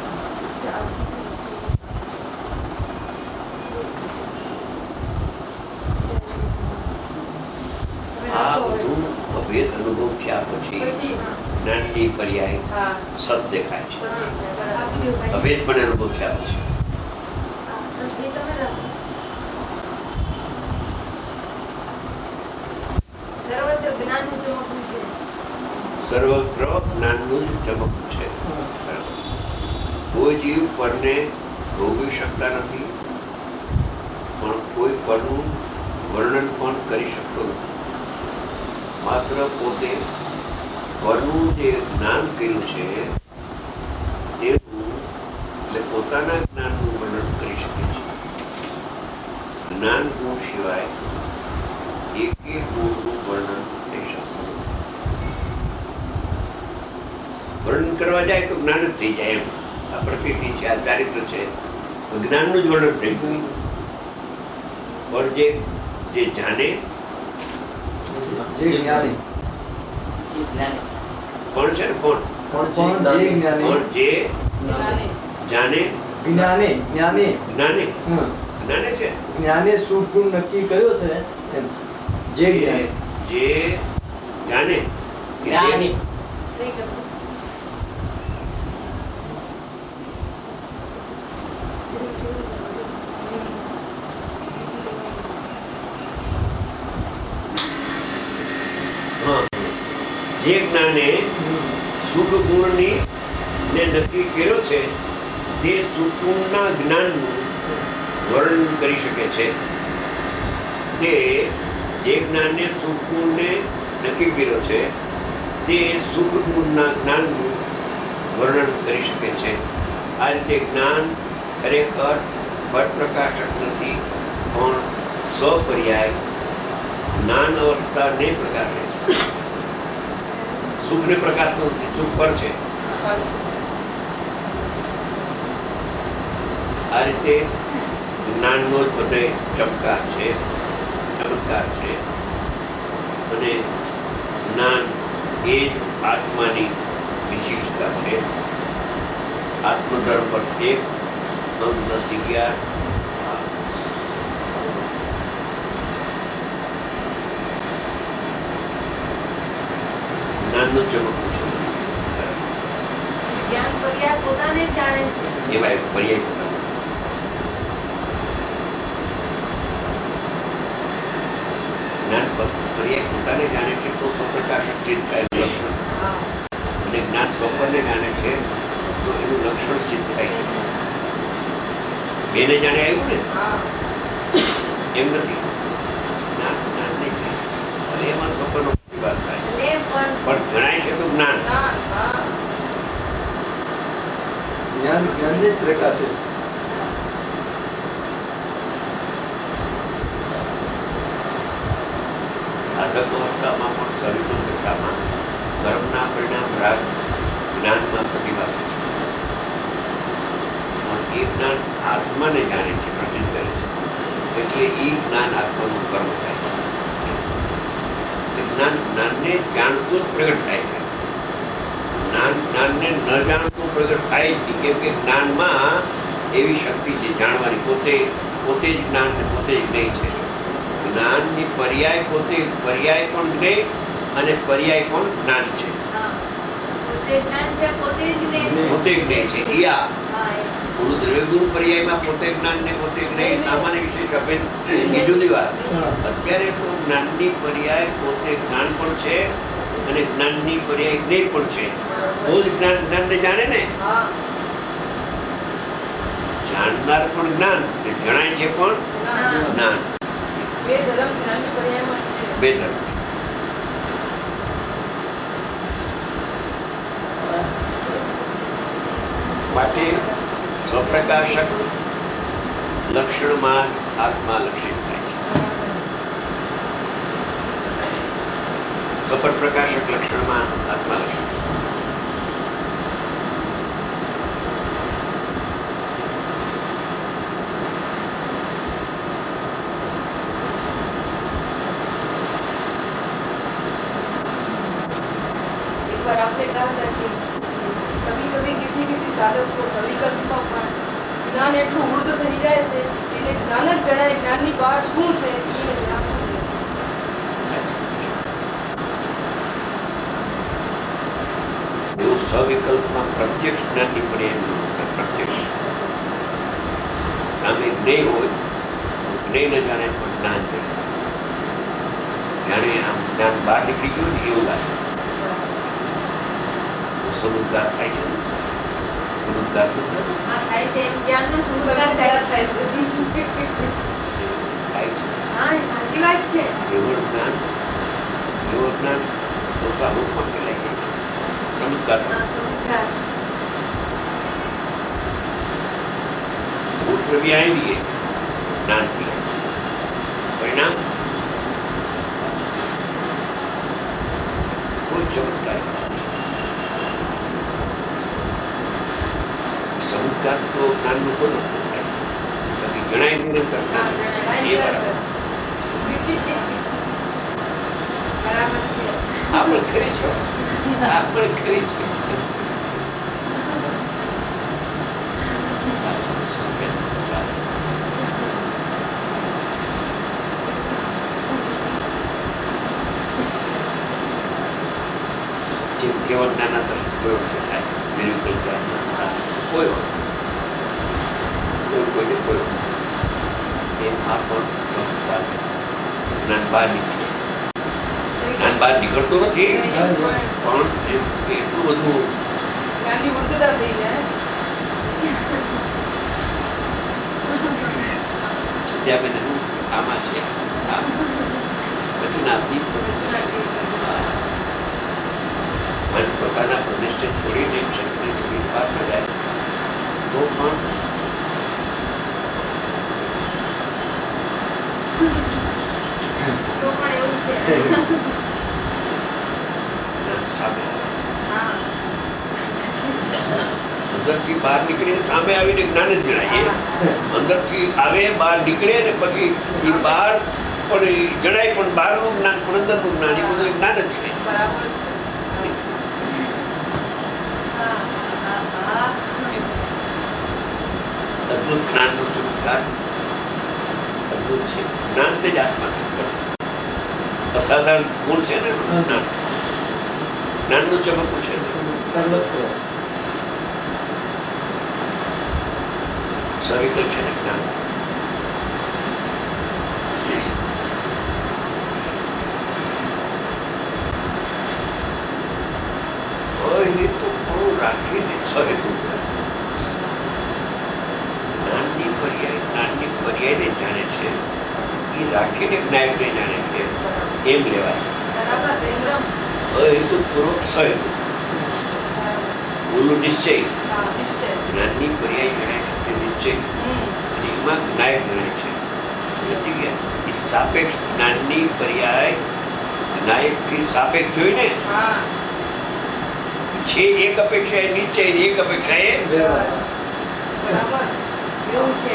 આ બધું અભેદ અનુભવ થયા પછી જ્ઞાનની પર્યાય સત દેખાય છે. અભેદ પણ અનુભવ થયા પછી સર્વત્ર જ્ઞાનનું ચમકવું છે. સર્વત્ર જ્ઞાનનું જ ચમકવું છે. કોઈ જીવ પરને ભોગવી શકતા નથી, પણ કોઈ પરનું વર્ણન પણ કરી શકતો નથી. માત્ર પોતે પરનું જે જ્ઞાન કર્યું છે તેનું, એટલે પોતાના જ્ઞાનનું વર્ણન કરી શકે છે. જ્ઞાન ગુણ સિવાય એક ગુણનું વર્ણન થઈ શકતું નથી. વર્ણન કરવા જાય તો જ્ઞાન જ થઈ જાય. એમ આ પ્રકૃતિ છે, આ ચારિત્ર છે, જ્ઞાનનું જ વર્ણન થઈ ગયું. પણ જે જાણે, જે જ્ઞાની કોણ છે ને, કોણ જે જ્ઞાની, જે જાણે, જ્ઞાને જ્ઞાને જ્ઞાને જ્ઞાને છે. જ્ઞાને શુભ ગુણ નક્કી કર્યો છે એમ. જે જ્ઞાની, જે જાણે, શ્રી જે જ્ઞાને સુખ ગુણની ને નક્કી કર્યો છે તે સુખ ગુણના જ્ઞાનનું વર્ણન કરી શકે છે. તે જે જ્ઞાને સુખ ગુણને નક્કી કર્યો છે તે સુખ ગુણના જ્ઞાનનું વર્ણન કરી શકે છે. આ રીતે જ્ઞાન ખરેખર પરપ્રકાશક નથી, પણ સ્વપર્યાય જ્ઞાન અવસ્થાને પ્રકાશે છે. સુખને પ્રકાશતો નથી, સુખ પર છે. આ રીતે જ્ઞાનનો જ બધે ચમત્કાર છે. અને જ્ઞાન એ જ આત્માની વિશિષ્ટતા છે. આત્મધર્મ પર 1:10-11 જ્ઞાનનું ચમકવું છે. જાણે છે એવા એક પર્યાય પોતાને જ્ઞાન પર્યાય પોતાને જાણે છે તો સ્વપ્રકાશક સિદ્ધ થાય લક્ષણ, અને જ્ઞાન સ્વપ્નને જાણે છે તો એનું લક્ષણ સિદ્ધ થાય છે. બેને જાણે આવ્યું ને એમ નથી. જ્ઞાન જ્ઞાન નહીં થાય અને એમાં સ્વપ્નનો વાત થાય પણ જણાય છે તો જ્ઞાન. જ્ઞાન જ્ઞાનને જ પ્રકાશે છે. સાધક અવસ્થામાં પણ સવિતો દશામાં કર્મના પરિણામ રાગ જ્ઞાનમાં પ્રતિભાસે છે. પણ એ જ્ઞાન આત્માને જાણે છે, પ્રસિદ્ધ કરે છે, એટલે એ જ્ઞાન આત્માનું કર્મ થાય છે. જ્ઞાન જ્ઞાનને જાણતું જ પ્રગટ થાય છે. જ્ઞાન જ્ઞાનને ન જાણતું પ્રગટ થાય જ નહીં, કેમ કે જ્ઞાનમાં એવી શક્તિ છે જાણવાની. પોતે જ જ્ઞાન ને પોતે જ જ્ઞેય છે. જ્ઞાનની પર્યાય પોતે, પર્યાય પણ જ્ઞેય અને પર્યાય પણ જ્ઞાન છે. પોતે જ્ઞેય છે. પૂરું દ્રવ્યગુણ પર્યાયમાં પોતે જ્ઞાન ને પોતે જ્ઞેય સામાન્ય વિશેષ અભેદ એ જુદી વાત. અત્યારે તો જ્ઞાનની પર્યાય પોતે જ્ઞાન પણ છે અને જ્ઞાનની પર્યાય જ્ઞેય પણ છે. તો જ જ્ઞાન જ્ઞાનને જાણે ને. જાણનાર પણ જ્ઞાન, જણાય છે પણ જ્ઞાન. બે ધર્મ. માટે સ્વપ્રકાશક લક્ષણમાં આત્મા લક્ષિત થાય છે. સ્વપર પ્રકાશક લક્ષણમાં આત્મા લક્ષિત. आपने कहा था कि कभी कभी किसी साधक को સવિકલ્પમાં પણ જ્ઞાન એટલું વૃદ્ધ થઈ જાય છે એને જ્ઞાન જ જણાય, જ્ઞાનની બહાર શું છે એને જણાવવું નથી. એવું સવિકલ્પમાં પ્રત્યક્ષ જ્ઞાનની પર્યાય પ્રત્યક્ષ સામે જ્ઞેય હોય તો જ્ઞેય ન જાણે પણ જ્ઞાન જાય. જાણે આમ જ્ઞાન બહાર નીકળી ગયું ને એવું લાગે. સમુદ્ગાર થાય છે. સમુદ્ગાર થાય છે એમ જ્ઞાનનો સમુદ્ગાર થાય છે. સાચી વાત છે. એવો જ્ઞાન તો રૂપમાં ફેલાઈ જાય. સમુદ્ગાર ભૂતરવી આવી જ્ઞાનથી પરિણામ કોઈ ચમત્કાર. ચમત્કાર તો જ્ઞાનનું કોઈ વસ્તુ થાય બાકી ગણાય નિરંતર જ્ઞાન એ બરાબર. આપણે ખરી છે, આપણે ખરી છે. જેમ કેવા જ્ઞાના દર્શન કોઈ વખતે થાય નિર્વિકલ્પ કોઈ વખત કોઈને કોઈ વખત એમ આ પણ ચમત્કાર જ્ઞાન બહાર નીકળી જાય. જ્ઞાન બહાર નીકળતું નથી પણ એટલું બધું જ્ઞાનની વૃદ્ધતા થઈ જાય. સત્યાબેન આમાં છે વચનાથી મન પોતાના પ્રદેશને છોડીને ક્ષેત્રને છોડીને બહાર ન જાય તો પણ એવું છે. અંદરથી બહાર નીકળીને સામે આવીને જ્ઞાન જ જણાય. અંદરથી આવે બહાર નીકળે ને પછી એ બહાર પણ જણાય પણ બહારનું જ્ઞાન પણ અંદરનું જ્ઞાન એ બધું જ્ઞાન જ છે. અદભુત જ્ઞાનનો ચમત્કાર અદભુત છે. જ્ઞાન તે જ આત્મા છે. અસાધારણ ગુણ છે ને જ્ઞાન. જ્ઞાનનું ચમકવું છે સર્વત્ર સવિકલ્પ છે ને જ્ઞાન. અહેતુ પણ રાખીને સહેતુ જ્ઞાનની પર્યાયને જાણે છે એ રાખીને જ્ઞાનને જાણે છે એમ લેવાય. અહેતુ પૂર્વક સહેતુ બોલું નિશ્ચય. જ્ઞાનની પર્યાય જણાય છે તે નિશ્ચય અને એમાં જ્ઞાયક જણાય છે. સમજી ગયા? એ સાપેક્ષ જ્ઞાનની પર્યાય જ્ઞાયકથી સાપેક્ષ જોઈને છે. એક અપેક્ષા એ નિશ્ચય, એક અપેક્ષા એ એવું છે.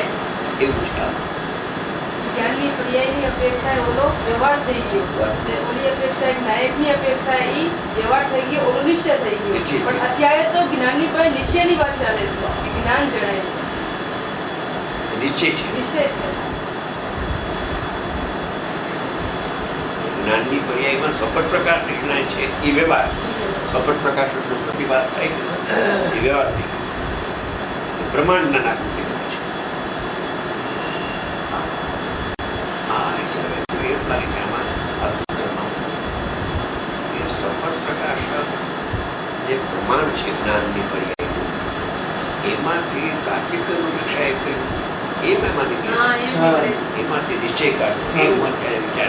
જ્ઞાનની પર્યાયની અપેક્ષા ઓલો વ્યવહાર થઈ ગયો, ઓલી અપેક્ષા નાયકની અપેક્ષા એ વ્યવહાર થઈ ગયો, ઓલો નિશ્ચય થઈ ગયો. પણ અત્યારે તો જ્ઞાનની પર નિશ્ચયની વાત ચાલે છે. જ્ઞાન જણાય છે, નિશ્ચય છે. નિશ્ચય છે. જ્ઞાનની પર્યાયમાં સપટ પ્રકાશ જણાય છે એ વ્યવહાર. સપટ પ્રકાશ પ્રતિભાત થાય છે એ વ્યવહાર થઈ ગયો. બ્રહ્માંડના નાખું થઈ ગયું છે. જે પ્રમાણ છે જ્ઞાનની પર્યાય એમાંથી કાર્તિકનું વિષય કર્યું એમ એમાંથી નિશ્ચય કાઢવો એવું અત્યારે વિચાર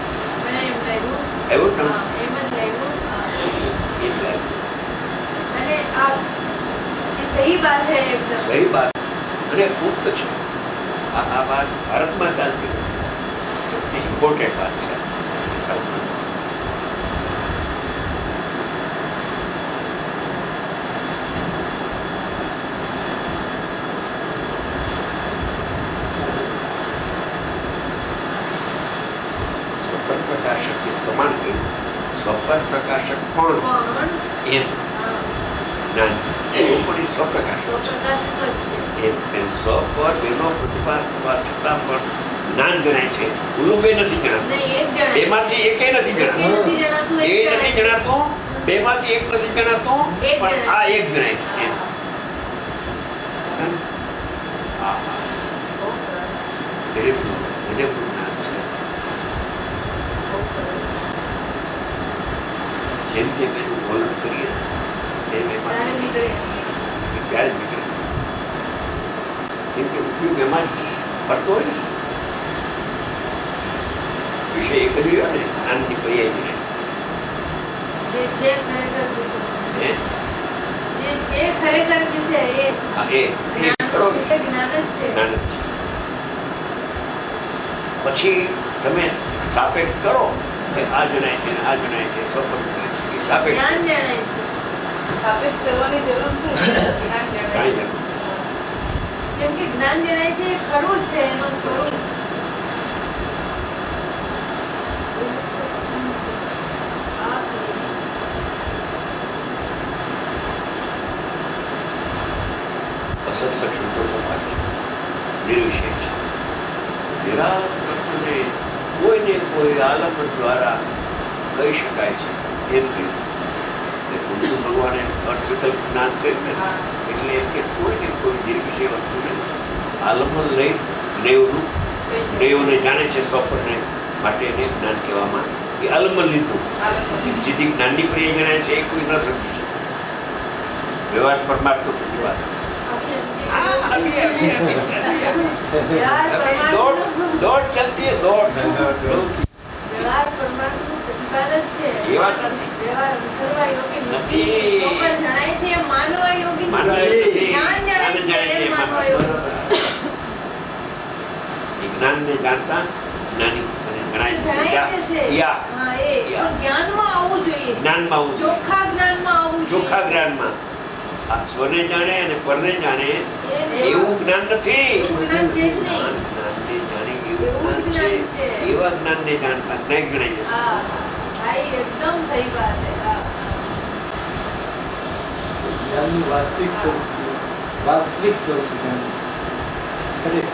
આવ્યો તમે સહી બાત અને ગુપ્ત છે. આ વાત ભારતમાં ચાલતી નથી. ઇમ્પોર્ટેન્ટ વાત છે ભારતમાં. સ્વપર પ્રકાશક પ્રમાણ કર્યું. સ્વપર પ્રકાશક પણ એમ જ્ઞાન પણ સ્વપ્રકાશ એમ સ્વ પર બેનો પ્રતિભાસ થવા છતાં પણ જ્ઞાન ગણાય છે. ઓલું બે નથી જણાતું. બેમાંથી એકે નથી જણાતું. એ નથી જણાતું, બેમાંથી એક નથી જણાતું, પણ આ એક ગણાય છે. ગજબનું જ્ઞાન છે. જેમ જેમ એનું વર્ણન કરીએ એમ એમાં ત્યારે નીકળે. કેમ કે ઉપયોગ એમાં જ પડતો હોય ને. વિષય એક જ રહ્યો ને જ્ઞાનની પર્યાય જે છે ખરેખર વિષય એ જ્ઞાન જ છે. પછી તમે સાપેક્ષ કરો કે આ જણાય છે ને આ જણાય છે, સ્વપ્ન જણાય છે, એ સાપેક્ષ જ્ઞાન જણાય છે. સાપેક્ષ કરવાની જરૂર શું? જ્ઞાન જણાય છે. કેમ કે જ્ઞાન જણાય છે એ ખરું છે એનું સ્વરૂપ. અસત લક્ષણ તો પ્રકાશ છે, નિર્વિષય છે. નિરાત વસ્તુને કોઈને કોઈ આલંબન દ્વારા કહી શકાય છે એમ કહ્યું. કુંતુ ભગવાને અર્થવિકલ્પ જ્ઞાન કર્યું ને એટલે એમ કે કોઈને કોઈ નિર્વિષય વસ્તુને આલંબન લઈ જ્ઞેયોને જાણે છે સ્વપ્નને માટે એને જ્ઞાન કહેવામાં એ આલંબન લીધું. સીધી જ્ઞાનની પ્રિય જણાય છે એ કોઈ ન સમજી શકે. વ્યવહાર પરમાર્થ તો પ્રતિભાત દોડ ચલતી હે દોડ. વ્યવહાર પરમાણુનું પ્રતિપાદ જ છે. જેવા સાથી વ્યવહાર વિસરવા યોગ્ય નથી. સ્વપ્ન જણાય છે એમ માનવા યોગ્ય નથી. જ્ઞાન જણાય છે એમ માનવા યોગ્ય નથી. જ્ઞાનને જાણતા જ્ઞાની અને જણાય છે. હા એ જ્ઞાનમાં આવવું જોઈએ. જ્ઞાનમાં આવવું જોઈએ. ચોખ્ખા જ્ઞાનમાં આવવું જોઈએ. ચોખ્ખા જ્ઞાનમાં. આ સ્વને જાણે અને પરને જાણે એવું જ્ઞાન નથી. જ્ઞાન છે જ નહીં. જ્ઞાનને જાણે એવું જ્ઞાન છે. એવા જ્ઞાનને જાણતા જ્ઞાન ગણાય છે. હા ભાઈ એકદમ સહી વાત છે. જ્ઞાનનું વાસ્તવિક સ્વરૂપ જ્ઞાન ખરેખર.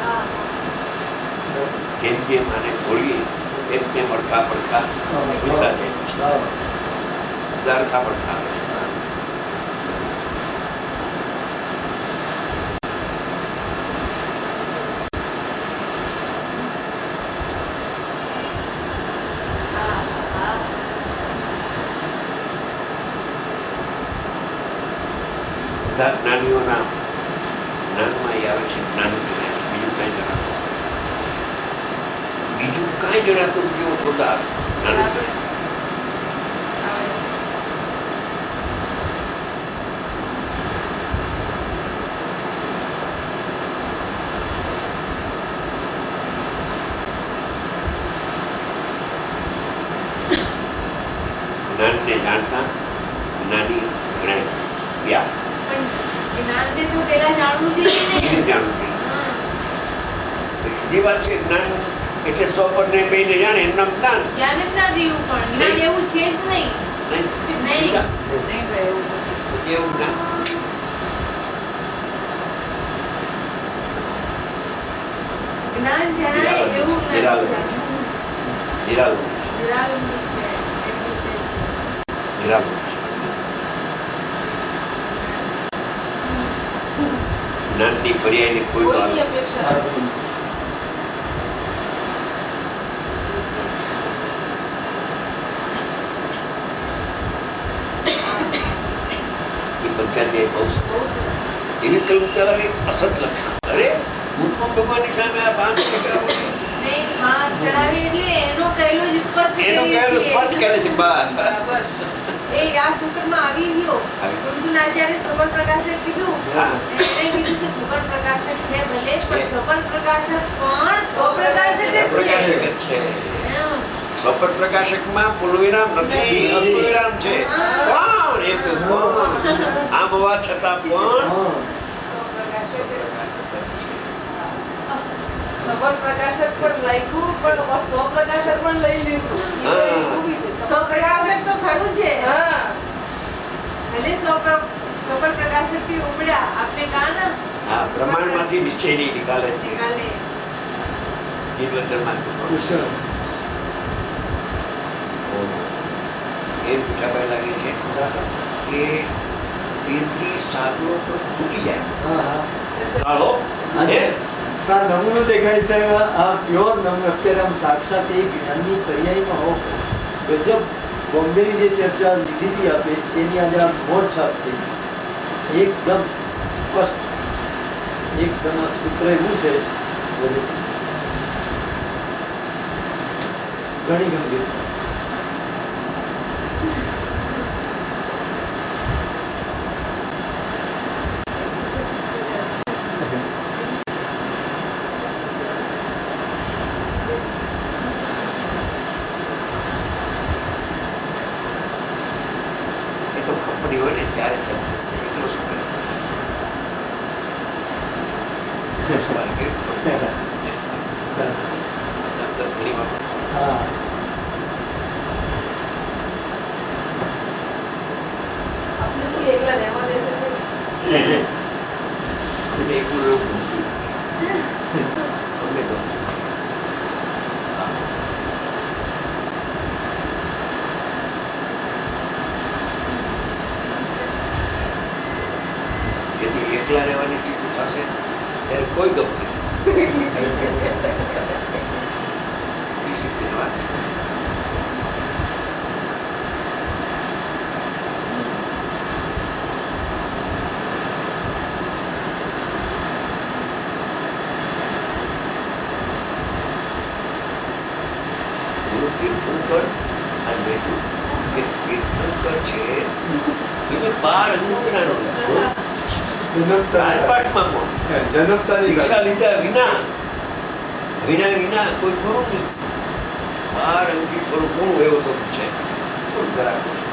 જેમ જેમ આને ખોલીએ તેમ તેમ અડખા પડખા ખુલતા જાય. અડખા પડખા. આવે છે જ્ઞાન, બીજું કાંઈ જણાતું નથી એવો શબ્દ આવે જ્ઞાન. જ્ઞાનને જાણતા જ્ઞાની ગણાય ગયા. જ્ઞાનને તો પેલા જાણવું જોઈએ ને. જાણવું સીધી વાત છે. જ્ઞાન એટલે સો પર ને બેને જાણે એમ નામ જ્ઞાન. જ્ઞાન જ ના રહ્યું, પણ જ્ઞાન એવું છે જ નહીં. નહીં એવું પછી એવું જ્ઞાન. જ્ઞાન જણાય એવું જ્ઞાન છે. નિરાલું નિરાલું છે, એક વિષય છે. નિરાલું જ્ઞાનની પર્યાયની કોઈ કોઈની અપેક્ષા બધા બહુ એવી કલમ ચલાવે અસત લક્ષણ. અરે ભૂતમાં ભગવાનની સામે આ પાંચ ચડાવી એટલે એનો કહેલો જ સ્પષ્ટ એનો કહેલું સ્પષ્ટ કરે છે. બરાબર. એ આ સૂત્રમાં આવી ગયો. કુંદન આચાર્ય સ્વપન પ્રકાશક કીધું. એને કીધું કે સ્વપન પ્રકાશક છે ભલે, પણ સ્વપન પ્રકાશક પણ સ્વપ્રકાશક જ છે. સ્વપન પ્રકાશકમાં પૂર્ણવિરામ નથી, અલ્પવિરામ છે. પણ એક આમ હોવા છતાં પણ સફળ પ્રકાશક પણ લખ્યું, પણ સ્વપ્રકાશક પણ લઈ લીધું. સ્વપ્રકાશક તો ખરું છે. હા, ભલે સ્વપન પ્રકાશક થી ઉપડ્યા, આપણે કહા ને પ્રમાણમાંથી નિશ્ચય નહીં નિકાલે નિકાલે એ પૂછાભાઈ લાગે છે કે તેથી સાધનો પર તૂટી જાય. નમૂનો દેખાય સાહેબ. આ પ્યોર નમૂનો અત્યારે આમ સાક્ષાત એ જ્ઞાનની પર્યાયમાં હો ગજબ. બોમ્બેની જે ચર્ચા લીધી હતી આપણે એની આજે આ મોર છાપ થઈ એકદમ સ્પષ્ટ. એકદમ આ સૂત્ર એવું છે ઘણી ગંભીર. હોય ને ત્યારે એટલો શું કરે આપણે કોઈ એકલા રહેવા દેશે એકલું એવું ગમતું અમને ગમતું. એકલા રહેવાની સ્થિતિ થશે ત્યારે કોઈ ગમશે એ સ્થિતિની વાત છે. ગુરુ તીર્થંકર આજ બેઠું કે તીર્થંકર છે એને 12 અંગનું જ્ઞાન હોય. દીક્ષા લીધા વિના કોઈ ગુરુ નહીં. 12 અંગથી થોડું ઘણું એવો શબ્દ છે, થોડું કરાવું છે.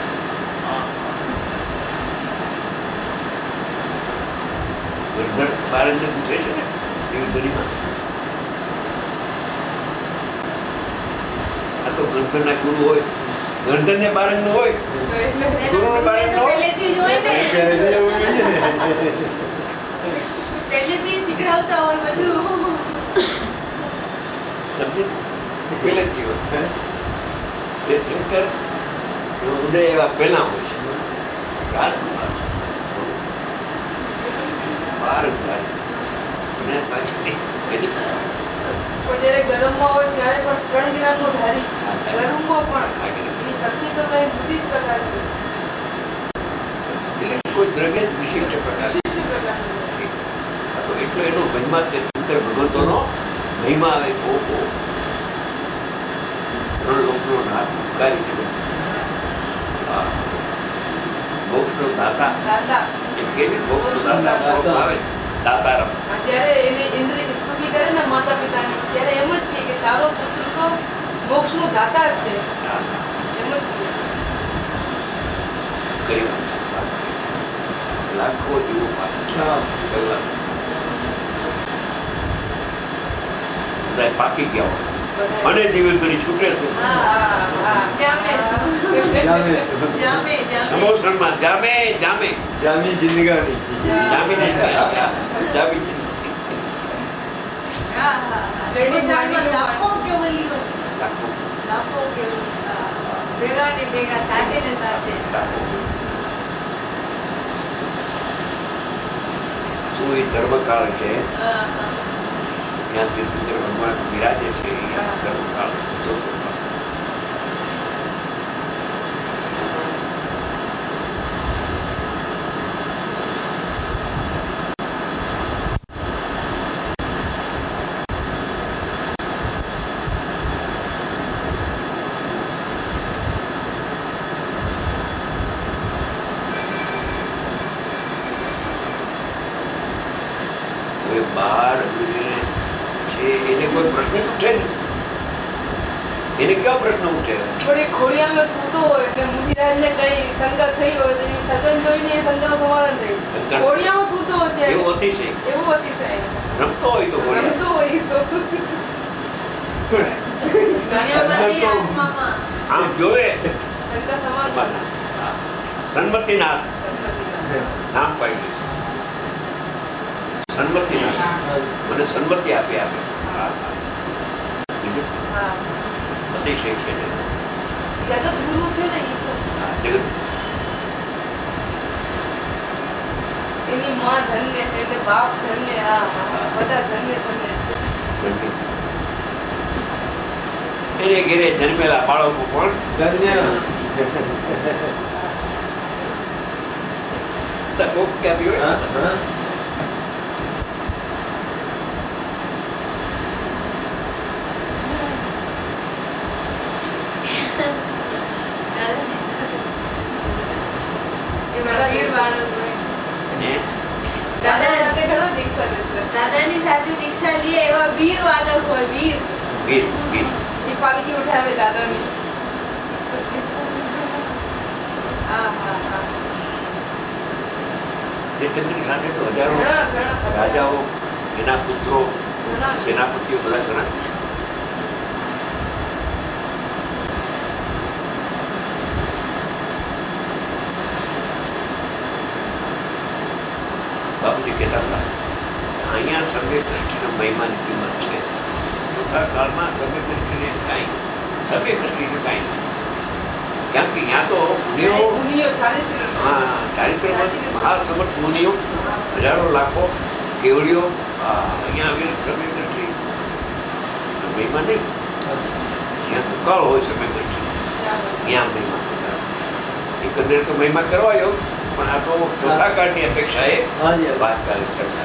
ગણધર 12 અંગને પૂછે છે ને એવી ધ્વનિમાં. આ તો ગણધરના ગુરુ હોય, ગણધર ને 12 અંગનું હોય, ગુરુ ને 12 અંગનું હોય. પહેલેથી શીખડાવતા હોય બધું. પહેલેથી હોય તીર્થંકર ઉદય એવા પહેલા હોય છે. રાજકુમાર 12 અને પાછી પણ જયારે ગરમમાં હોય ત્યારે પણ 3 જ્ઞાનનો ધારી ગરમમાં પણ એની શક્તિ તો કઈ જુદી જ પ્રકારની એટલે કોઈ દ્રવ્ય જ વિશિષ્ટ પ્રકાર. વિશિષ્ટ પ્રકારની તો એટલો એનો મહિમા તે શંકર ભગવંતોનો મહિમા આવે. ઓહો, 3 લોકનો નાથ ઉપકારી છે. હા, મોક્ષનો દાતા એમ કે મોક્ષનો દાતા આવે દાતારમ. જ્યારે એને ઇન્દ્ર સ્તુતિ કરે ને માતા પિતાની, ત્યારે એમ જ કે તારો પુત્ર તો મોક્ષનો દાતા છે, એમ જ કરી લાખો જીવો બધા પાકી ગયા હોય અને દિવ્ય કરી છૂટે છે. સમોસણમાં જામે જામે જામી જિંદગાની જામી નહીં થાય. જામી લાખો કેવલીઓ લાખો લાખો ભેગા ને ભેગા સાથે ને સાથે શું એ ધર્મકાળ છે ત્યાં તીર્થંકર ભગવાન બિરાજે છે. ધર્મકાળ એને કોઈ પ્રશ્ન ઉઠે ને, એને કેવા પ્રશ્ન ઉઠે? થોડી ખોડિયામાં સૂતો હોય એટલે મુનિરાજને કઈ શંકા થઈ હોય તો એની સગન જોઈને એ શંકા સમાધાન થઈ. ખોડિયામાં સૂતો હોય ત્યારે એવું અતિશય રમતો હોય તો રમતો હોય તો આમ જોવે શંકા સમાધાન. સન્મતિનાથ નામ પાડ્યું. સન્મતિનાથ મને સન્મતિ આપે આપે. અતિશય છે જગત ગુરુ છે ને એ તો. જગત એની માં ધન્ય છે એટલે બાપ ધન્ય. બધા ધન્ય ધન્ય એને ઘેરે જન્મેલા બાળકો પણ ધન્ય. ક્યાં હોય દાદાની સાથે દીક્ષા લે એવા વીર બાળક હોય. વીર વીર વીર એ પાલકી ઉઠાવે દાદાની. તીર્થંકરની સાથે તો હજારો રાજાઓ, એના પુત્રો, સેનાપતિઓ બધા ઘણા છે. બાપુજી કહેતા હતા અહીંયા સર્વે દ્રષ્ટિનો મહિમાની કિંમત છે. ચોથા કાળમાં સર્વે દ્રષ્ટિને કાંઈ સર્વે દ્રષ્ટિને કાંઈ કેમ કે ત્યાં તો મુનિઓ ચારિત્રવાન મહાસમર્થ મુનિઓ હજારો લાખો કેવડીઓ અહીંયા આવીને સર્વે દ્રષ્ટિ મહિમા નહીં. જ્યાં દુકાળ હોય સર્વે દ્રષ્ટિ ત્યાં મહિમા એકંદરે તો મહિમા કરવાયો પણ આ તો ચોથા કાળની અપેક્ષા એ વાત ચાલે ચર્ચા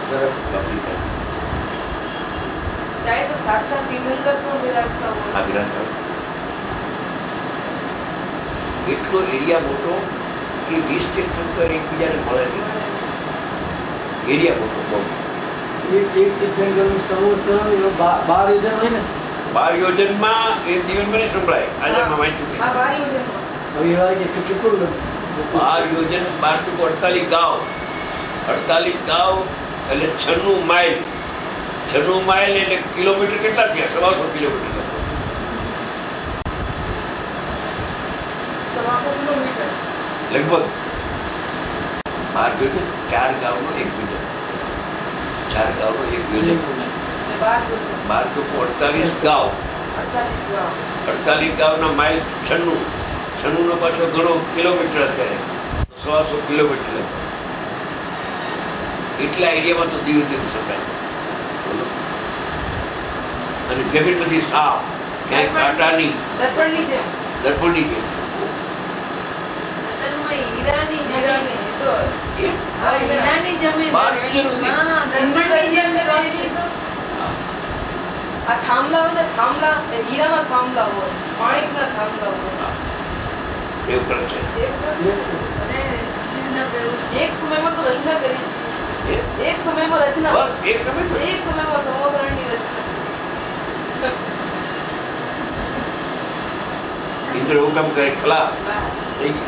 ત્યારે તો સાક્ષાત તીર્થંકર પણ બિરાજતા હોય. એટલો એરિયા મોટો કે 20 તીર્થંકર એકબીજાને મળે નહીં. એરિયા મોટો બહુ. એક તીર્થંકરનું સમૂહ 12 યોજન હોય ને. 12 યોજનમાં એ દિવસભરી સંભળાય. આજે વાંચ્યું કે 12 યોજન 12 ગાંવ 48 ગાંવ એટલે 96 માઇલ. 96 માઇલ એટલે કિલોમીટર કેટલા થયા? 125 કિલોમીટર. 125 કિલોમીટર લગભગ. 12 યોજન 4 ગાંવનો એક યોજન. 4 ગાંવનો એક યોજન. 12 ચોકો 48 ગાંવ. 48 ગાંવના માઇલ 96. 96 નો પાછો ઘણો કિલોમીટર અત્યારે 125 કિલોમીટર. એટલા એરિયામાં તો દિવસ શકાય. અને જમીન બધી સાફ, ક્યાંય કાંટાની દર્પણની જેમ. હીરાની જમીન. આ થાંભલા હોય ને, થાંભલા એ હીરાના થાંભલા હોય, માણિકના થાંભલા હોય. એવું કરે છે. અને એક સમયમાં તો રચના કરી હતી. એક સમયમાં રચના, બસ એક સમય એક સમયમાં સમોસરણની રચના. ઇન્દ્ર હુકમ કરે ખલાસ થઈ ગયું.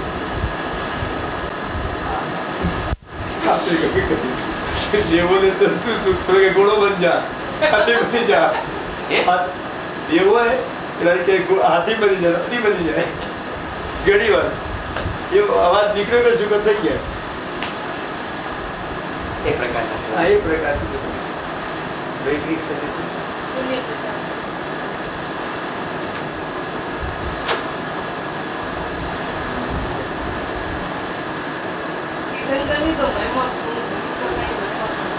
દેવોને તો શું સુખ તો કે ઘોડો બન જા, હાથી બની જા. દેવો હે કે હાથી બની જાય, હાથી બની જાય ઘણી વાર એવો અવાજ નીકળ્યો કે સુખ થઈ ગયા. એ પ્રકારના હા, એ પ્રકારનું વૈદિક શરીર. શૂન્ય પ્રકાર. તીર્થંકરની તો મહિમા શું, બીજું તો કંઈ મહિમા નથી.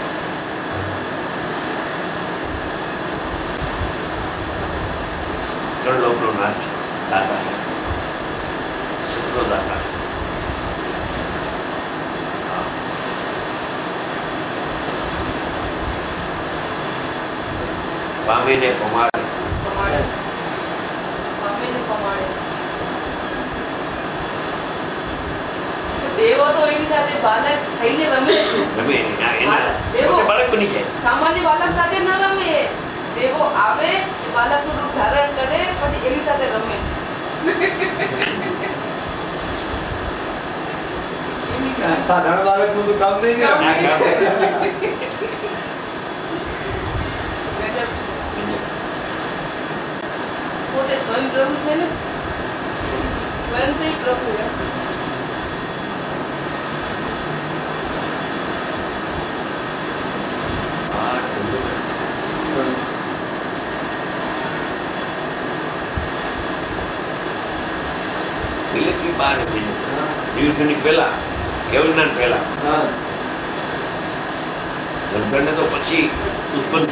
ત્રણ લોકનો નાથ દાતા છે, સતનો દાતા. પામીને પમાડે. પમાડે. પામીને પમાડે. દેવો તો એની સાથે બાલક થઈને રમે છે. રમે એના દેવો પોતે બાળક બની જાય. સામાન્ય બાલક સાથે ન રમે. દેવો આવે, બાલકનું રૂપ ધારણ કરે, પછી એની સાથે રમે. સાધારણ બાળકનું તો કામ નહીં ને. ગજબ છે. પોતે સ્વયં પ્રભુ છે ને, સ્વયં છે પ્રભુ. પહેલેથી બહાર હતી દિવસની પહેલા કેવલ જ્ઞાન પહેલા હા, ગણગણને તો પછી ઉત્પન્ન